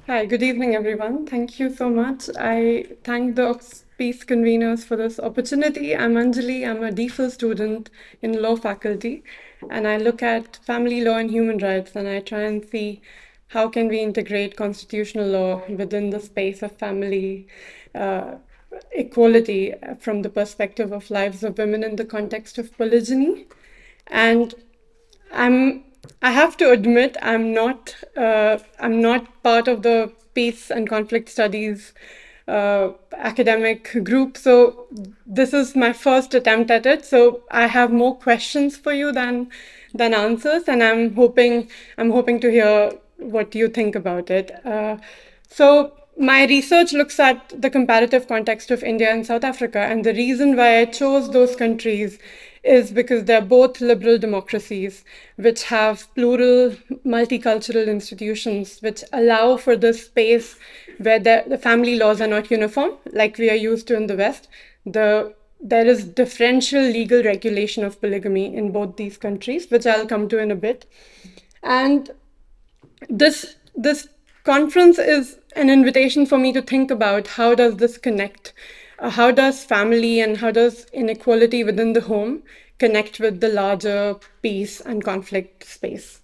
Hi, good evening, everyone. Thank you so much. I thank the Peace conveners for this opportunity. I'm Anjali. I'm a DPhil student in law faculty, and I look at family law and human rights, and I try and see how can we integrate constitutional law within the space of family uh, equality from the perspective of lives of women in the context of polygyny. And I'm I have to admit I'm not part of the peace and conflict studies academic group. So this is my first attempt at it. So I have more questions for you than answers, and I'm hoping to hear what you think about it. So my research looks at the comparative context of India and South Africa, and the reason why I chose those countries is because they're both liberal democracies which have plural multicultural institutions which allow for this space where the family laws are not uniform like we are used to in the West. There is differential legal regulation of polygamy in both these countries, which I'll come to in a bit. And this conference is an invitation for me to think about how does this connect, how does family and how does inequality within the home connect with the larger peace and conflict space.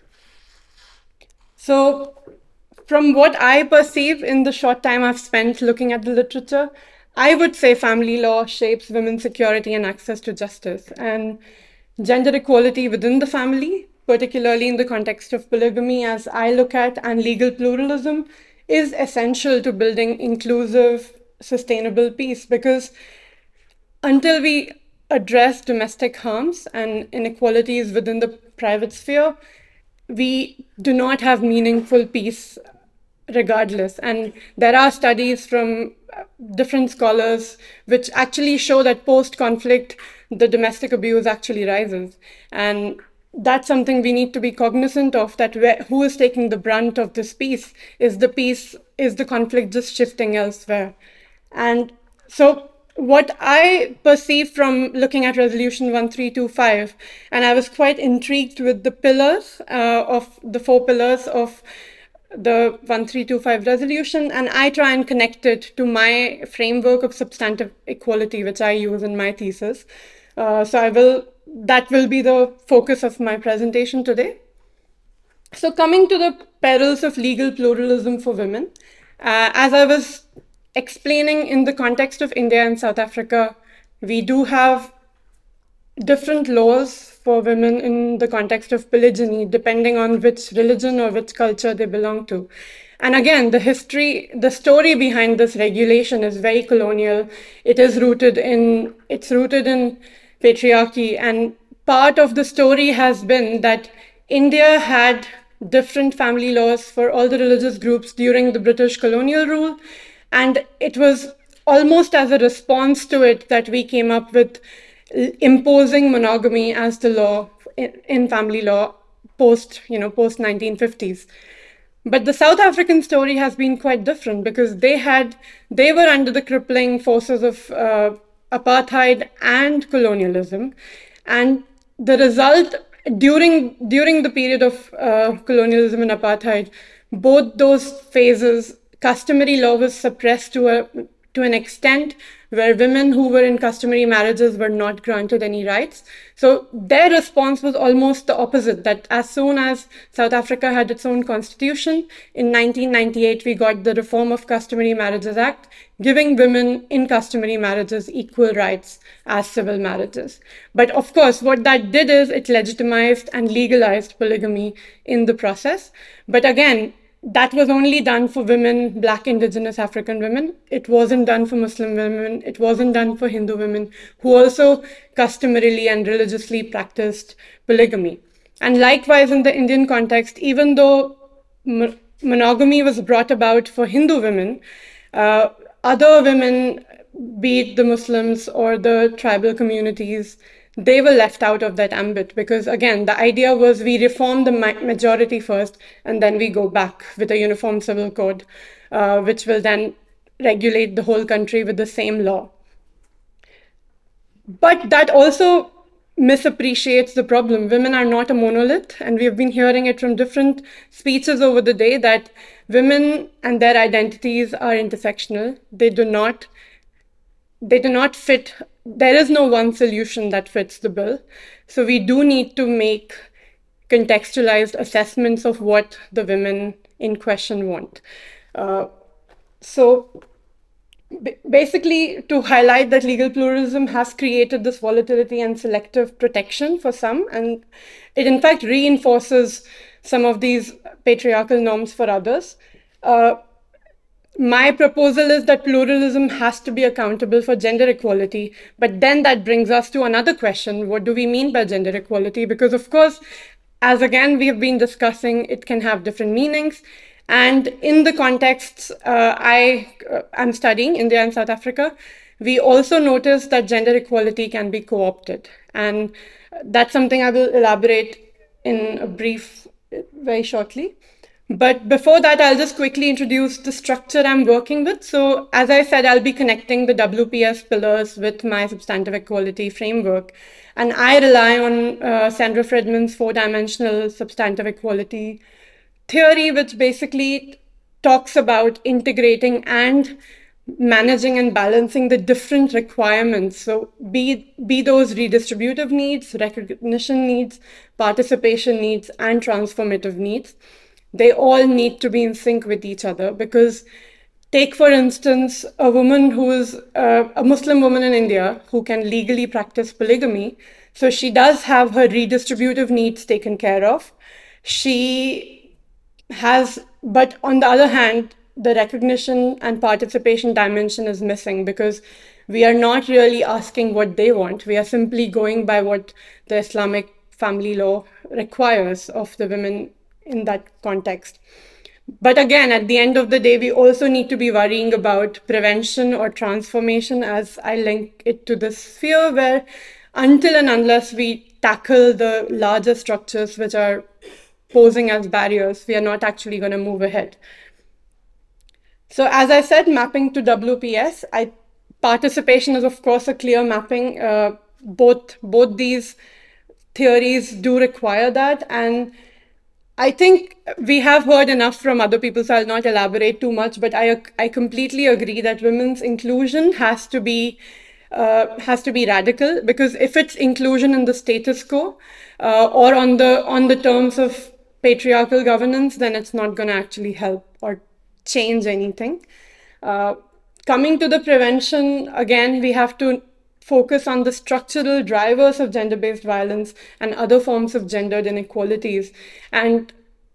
So from what I perceive in the short time I've spent looking at the literature, I would say family law shapes women's security and access to justice, and gender equality within the family, particularly in the context of polygamy, as I look at, and legal pluralism, is essential to building inclusive, sustainable peace because until we address domestic harms and inequalities within the private sphere, we do not have meaningful peace regardless. And there are studies from different scholars which actually show that post conflict, the domestic abuse actually rises. And that's something we need to be cognizant of, that who is taking the brunt of this peace? Is the conflict just shifting elsewhere? And so, what I perceive from looking at Resolution 1325, and I was quite intrigued with the pillars of the four pillars of the 1325 resolution, and I try and connect it to my framework of substantive equality, which I use in my thesis. That will be the focus of my presentation today. So, coming to the perils of legal pluralism for women, as I was explaining in the context of India and South Africa, we do have different laws for women in the context of polygyny, depending on which religion or which culture they belong to. And again, the story behind this regulation is very colonial. It's rooted in patriarchy, and part of the story has been that India had different family laws for all the religious groups during the British colonial rule, and it was almost as a response to it that we came up with imposing monogamy as the law in family law post 1950s. But the South African story has been quite different because they were under the crippling forces of apartheid and colonialism, and the result during the period of colonialism and apartheid, both those phases, customary law was suppressed to an extent where women who were in customary marriages were not granted any rights. So their response was almost the opposite, that as soon as South Africa had its own constitution, in 1998 we got the Reform of Customary Marriages Act, giving women in customary marriages equal rights as civil marriages. But of course, what that did is it legitimized and legalized polygamy in the process. But again, that was only done for women, Black, Indigenous, African women. It wasn't done for Muslim women. It wasn't done for Hindu women who also customarily and religiously practiced polygamy. And likewise, in the Indian context, even though monogamy was brought about for Hindu women, other women, be it the Muslims or the tribal communities, they were left out of that ambit because, again, the idea was we reform the majority first and then we go back with a uniform civil code, which will then regulate the whole country with the same law. But that also misappreciates the problem. Women are not a monolith, and we have been hearing it from different speeches over the day that women and their identities are intersectional. They do not fit. There is no one solution that fits the bill. So we do need to make contextualized assessments of what the women in question want. So basically, to highlight that legal pluralism has created this volatility and selective protection for some, and it in fact reinforces some of these patriarchal norms for others. My proposal is that pluralism has to be accountable for gender equality. But then that brings us to another question. What do we mean by gender equality? Because, of course, as again we have been discussing, it can have different meanings. And in the contexts I am studying, India and South Africa, we also notice that gender equality can be co-opted. And that's something I will elaborate in a brief, very shortly. But before that, I'll just quickly introduce the structure I'm working with. So as I said, I'll be connecting the WPS pillars with my substantive equality framework. And I rely on Sandra Friedman's four-dimensional substantive equality theory, which basically talks about integrating and managing and balancing the different requirements. So be those redistributive needs, recognition needs, participation needs, and transformative needs. They all need to be in sync with each other, because take, for instance, a woman who is a Muslim woman in India who can legally practice polygamy. So she does have her redistributive needs taken care of. She has, but on the other hand, the recognition and participation dimension is missing, because we are not really asking what they want. We are simply going by what the Islamic family law requires of the women in that context. But again, at the end of the day, we also need to be worrying about prevention or transformation, as I link it to this sphere where until and unless we tackle the larger structures which are posing as barriers, we are not actually going to move ahead. So as I said, mapping to WPS, participation is of course a clear mapping. Both these theories do require that. And I think we have heard enough from other people, so I'll not elaborate too much, but I completely agree that women's inclusion has to be radical, because if it's inclusion in the status quo or on the terms of patriarchal governance, then it's not going to actually help or change anything. Coming to the prevention, again, we have to focus on the structural drivers of gender-based violence and other forms of gendered inequalities. And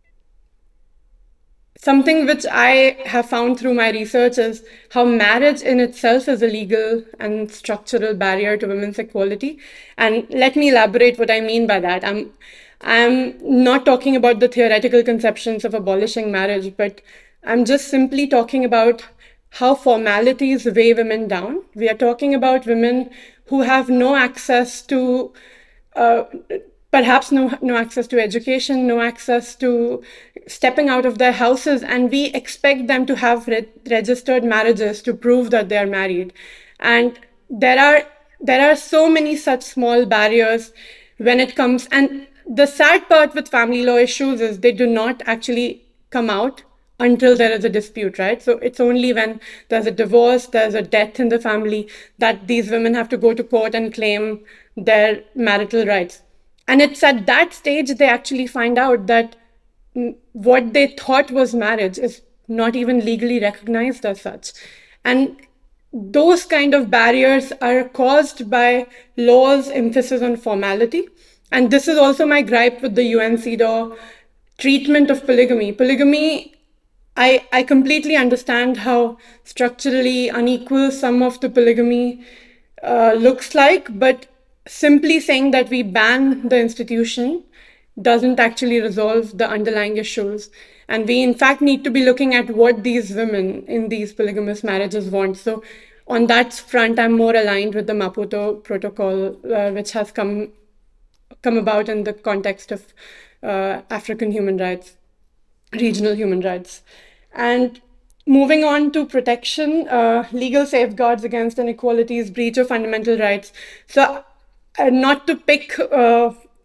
something which I have found through my research is how marriage in itself is a legal and structural barrier to women's equality. And let me elaborate what I mean by that. I'm not talking about the theoretical conceptions of abolishing marriage, but I'm just simply talking about how formalities weigh women down. We are talking about women who have no access to, perhaps no access to education, no access to stepping out of their houses, and we expect them to have registered marriages to prove that they are married. And there are so many such small barriers when it comes. And the sad part with family law issues is they do not actually come out until there is a dispute, right? So it's only when there's a divorce, there's a death in the family, that these women have to go to court and claim their marital rights. And it's at that stage they actually find out that what they thought was marriage is not even legally recognized as such. And those kind of barriers are caused by law's emphasis on formality. And this is also my gripe with the UN CEDAW treatment of polygamy. Polygamy, I completely understand how structurally unequal some of the polygamy looks like, but simply saying that we ban the institution doesn't actually resolve the underlying issues. And we in fact need to be looking at what these women in these polygamous marriages want. So on that front, I'm more aligned with the Maputo Protocol, which has come about in the context of African human rights, regional human rights. And moving on to protection, legal safeguards against inequalities, breach of fundamental rights. So not to pick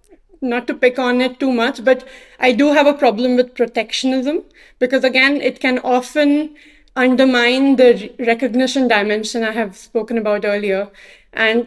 not to pick on it too much, but I do have a problem with protectionism because, again, it can often undermine the recognition dimension I have spoken about earlier. And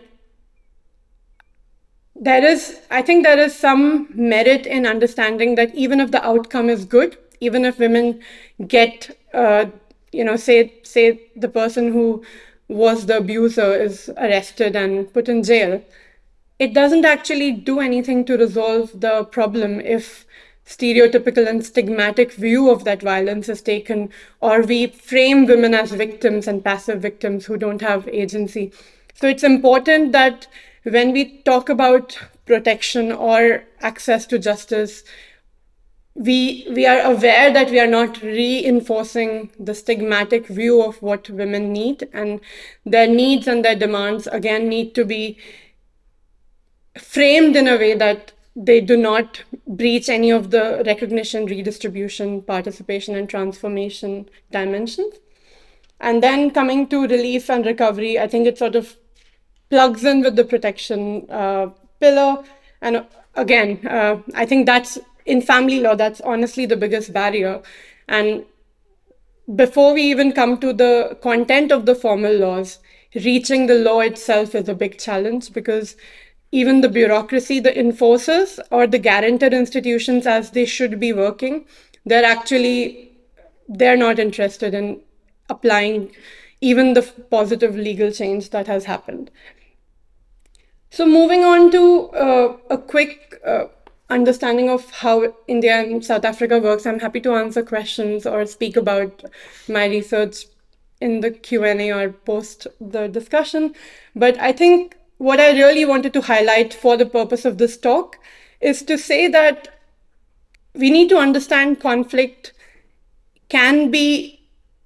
I think there is some merit in understanding that even if the outcome is good, even if women get, say the person who was the abuser is arrested and put in jail, it doesn't actually do anything to resolve the problem if stereotypical and stigmatic view of that violence is taken, or we frame women as victims and passive victims who don't have agency. So it's important that when we talk about protection or access to justice, we are aware that we are not reinforcing the stigmatic view of what women need, and their needs and their demands, again, need to be framed in a way that they do not breach any of the recognition, redistribution, participation, and transformation dimensions. And then coming to relief and recovery, I think it sort of plugs in with the protection pillar. And again, I think that's in family law, that's honestly the biggest barrier. And before we even come to the content of the formal laws, reaching the law itself is a big challenge because even the bureaucracy, the enforcers, or the guarantor institutions as they should be working, they're not interested in applying even the positive legal change that has happened. So moving on to a quick understanding of how India and South Africa works, I'm happy to answer questions or speak about my research in the Q&A or post the discussion. But I think what I really wanted to highlight for the purpose of this talk is to say that we need to understand conflict can be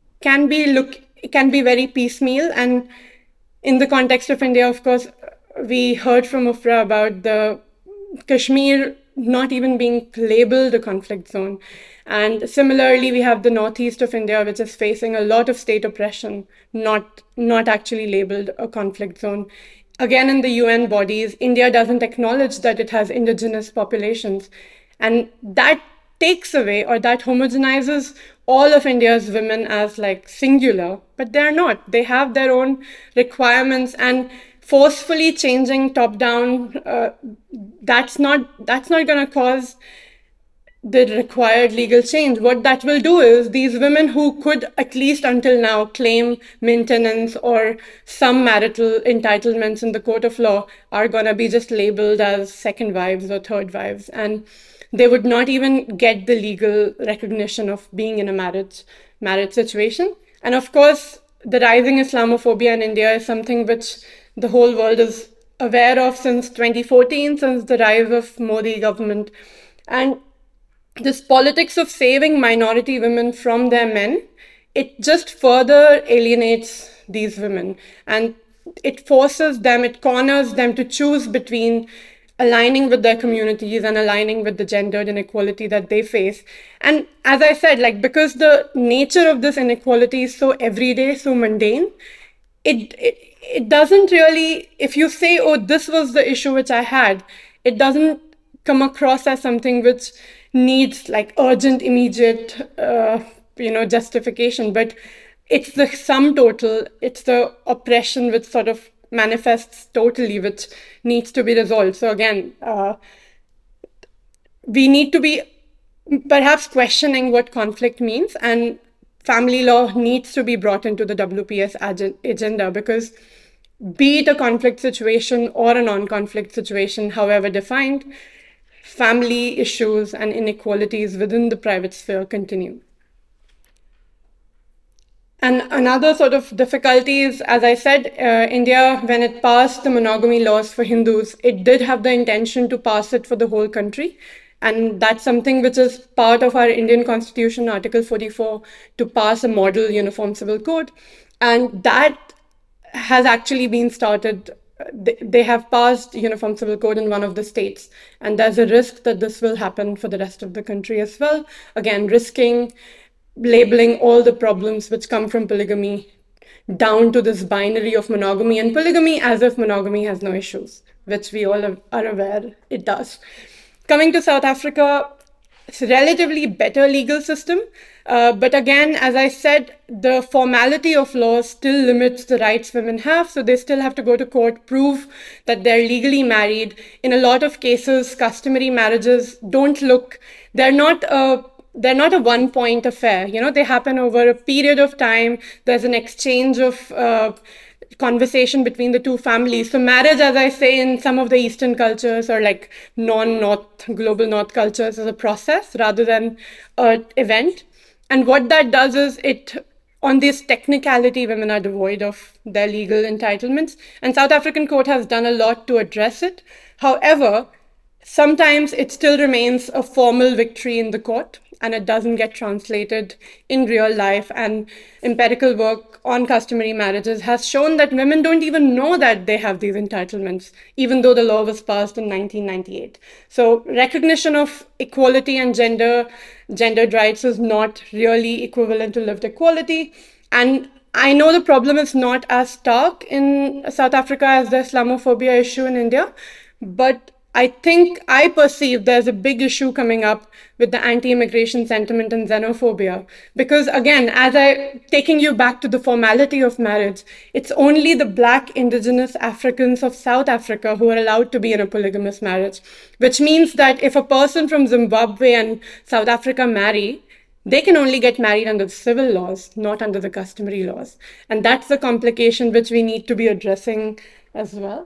very piecemeal. And in the context of India, of course, we heard from Ufra about the Kashmir not even being labeled a conflict zone. And similarly, we have the northeast of India, which is facing a lot of state oppression, not actually labeled a conflict zone. Again, in the UN bodies, India doesn't acknowledge that it has indigenous populations. And that takes away, or that homogenizes all of India's women as like singular, but they're not. They have their own requirements, and forcefully changing top down, that's not going to cause the required legal change. What that will do is these women who could, at least until now, claim maintenance or some marital entitlements in the court of law are going to be just labeled as second wives or third wives. And they would not even get the legal recognition of being in a marriage situation. And of course, the rising Islamophobia in India is something which the whole world is aware of since 2014, since the rise of Modi government. And this politics of saving minority women from their men, it just further alienates these women. And it forces them, it corners them to choose between aligning with their communities and aligning with the gendered inequality that they face. And as I said, like, because the nature of this inequality is so everyday, so mundane, it doesn't really, if you say, oh, this was the issue which I had, it doesn't come across as something which needs like urgent, immediate, justification. But it's the sum total, it's the oppression which sort of manifests totally, which needs to be resolved. So again, we need to be perhaps questioning what conflict means, and family law needs to be brought into the WPS agenda, because be it a conflict situation or a non-conflict situation, however defined, family issues and inequalities within the private sphere continue. And another sort of difficulty is, as I said, India, when it passed the monogamy laws for Hindus, it did have the intention to pass it for the whole country. And that's something which is part of our Indian Constitution, Article 44, to pass a model uniform civil code. And that has actually been started. They have passed uniform civil code in one of the states. And there's a risk that this will happen for the rest of the country as well. Again, risking labeling all the problems which come from polygamy down to this binary of monogamy and polygamy, as if monogamy has no issues, which we all are aware it does. Coming to South Africa, it's a relatively better legal system. But again, as I said, the formality of law still limits the rights women have. So they still have to go to court, prove that they're legally married. In a lot of cases, customary marriages they're not a one-point affair. They happen over a period of time. There's an exchange of conversation between the two families. So marriage, as I say, in some of the Eastern cultures or like non-North, global North cultures, is a process rather than an event. And what that does is on this technicality, women are devoid of their legal entitlements. And South African court has done a lot to address it. However, sometimes it still remains a formal victory in the court and it doesn't get translated in real life. And empirical work on customary marriages has shown that women don't even know that they have these entitlements, even though the law was passed in 1998. So recognition of equality and gendered rights is not really equivalent to lived equality. And I know the problem is not as stark in South Africa as the Islamophobia issue in India, but I perceive there's a big issue coming up with the anti-immigration sentiment and xenophobia. Because again, taking you back to the formality of marriage, it's only the Black indigenous Africans of South Africa who are allowed to be in a polygamous marriage, which means that if a person from Zimbabwe and South Africa marry, they can only get married under the civil laws, not under the customary laws. And that's the complication which we need to be addressing as well.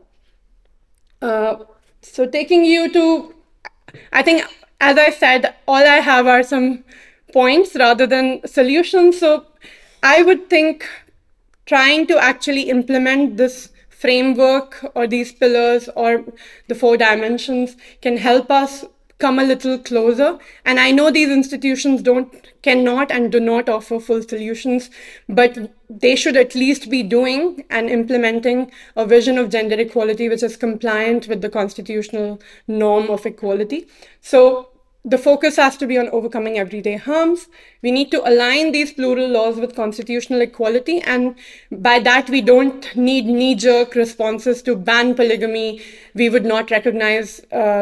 So taking you to, I think, as I said, all I have are some points rather than solutions. So I would think trying to actually implement this framework or these pillars or the 4 dimensions can help us come a little closer. And I know these institutions cannot and do not offer full solutions, but they should at least be doing and implementing a vision of gender equality which is compliant with the constitutional norm of equality. So the focus has to be on overcoming everyday harms. We need to align these plural laws with constitutional equality. And by that, we don't need knee-jerk responses to ban polygamy. We would not recognize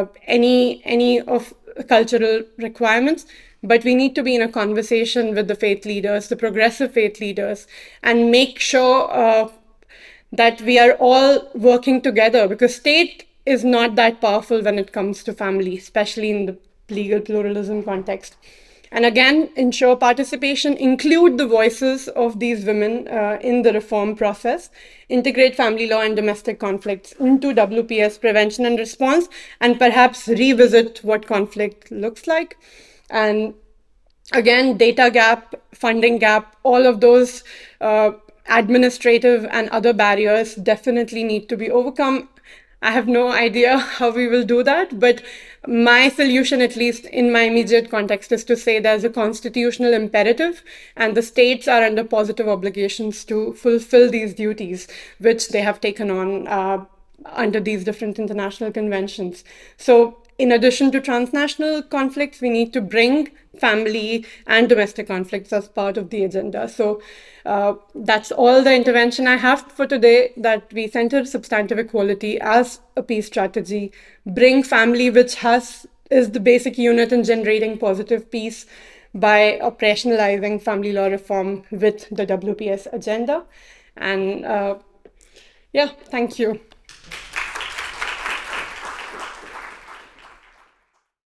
any of cultural requirements. But we need to be in a conversation with the faith leaders, the progressive faith leaders, and make sure that we are all working together, because state is not that powerful when it comes to family, especially in the legal pluralism context. And again, ensure participation, include the voices of these women in the reform process, integrate family law and domestic conflicts into WPS prevention and response, and perhaps revisit what conflict looks like. And again, data gap, funding gap, all of those administrative and other barriers definitely need to be overcome. I have no idea how we will do that, but my solution, at least in my immediate context, is to say there's a constitutional imperative and the states are under positive obligations to fulfill these duties, which they have taken on under these different international conventions. So in addition to transnational conflicts, we need to bring family and domestic conflicts as part of the agenda. So that's all the intervention I have for today, that we center substantive equality as a peace strategy, bring family, which is the basic unit in generating positive peace, by operationalizing family law reform with the WPS agenda. And yeah, thank you.